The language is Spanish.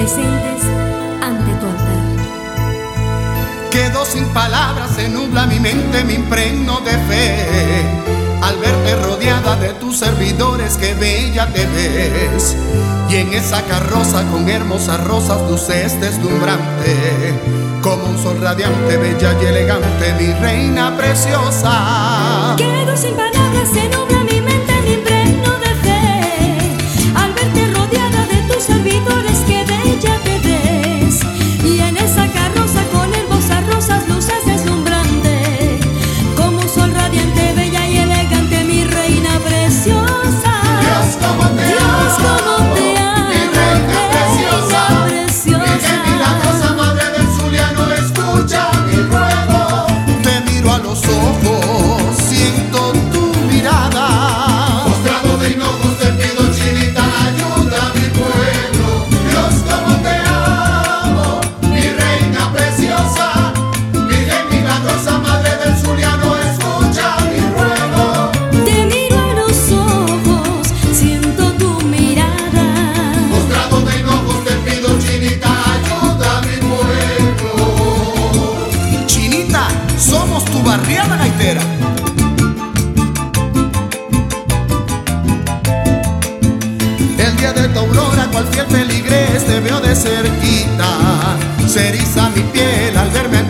presentes ante tu altar. Quedo sin palabras, se nubla mi mente, me impregno de fe al verte rodeada de tus servidores, que bella te ves. Y en esa carroza con hermosas rosas luces deslumbrante, como un sol radiante, bella y elegante, mi reina preciosa. Quedo sin palabras, se nubla mi mente, me impregno de fe al verte rodeada de tus servidores, que bella te ves. Y en esa carroza con hermosas rosas luces deslumbrante, como un sol radiante, bella y elegante, mi reina preciosa. Dios, cómo te Dios, cómo te amo, mi reina preciosa, Virgen milagrosa, madre del Zuliano, escucha mi ruego. Te miro a los ojos, siento tu mirada, postrado de hinojos te pido, Chinita, ayuda a mi pueblo. Dios, cómo te amo, mi reina preciosa, Virgen milagrosa, madre del Zuliano, escucha mi ruego. Te miro a los ojos, siento tu mirada, Postrado de hinojos te pido, Chinita, ayuda a mi pueblo. Chinita, somos tu barriada gaitera. El día de tu aurora, cual fiel feligrés, te veo de cerquita. Se eriza mi piel al verme